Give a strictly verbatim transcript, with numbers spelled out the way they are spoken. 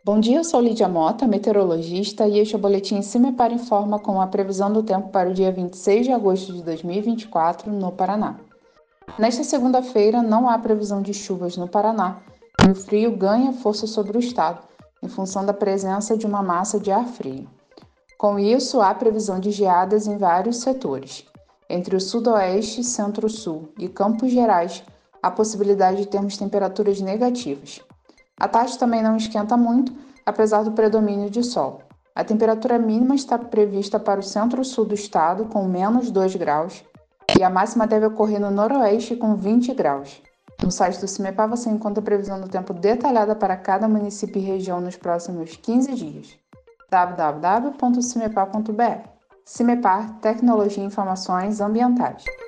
Bom dia, eu sou Lídia Mota, meteorologista, e este é o boletim Cimepar Informa com a previsão do tempo para o dia vinte e seis de agosto de dois mil e vinte e quatro, no Paraná. Nesta segunda-feira, não há previsão de chuvas no Paraná, e o frio ganha força sobre o estado, em função da presença de uma massa de ar frio. Com isso, há previsão de geadas em vários setores. Entre o sudoeste, centro-sul e Campos Gerais, há possibilidade de termos temperaturas negativas. A tarde também não esquenta muito, apesar do predomínio de sol. A temperatura mínima está prevista para o centro-sul do estado, com menos dois graus, e a máxima deve ocorrer no noroeste, com vinte graus. No site do Cimepar você encontra a previsão do tempo detalhada para cada município e região nos próximos quinze dias. w w w ponto cimepar ponto b r. Cimepar, Tecnologia e Informações Ambientais.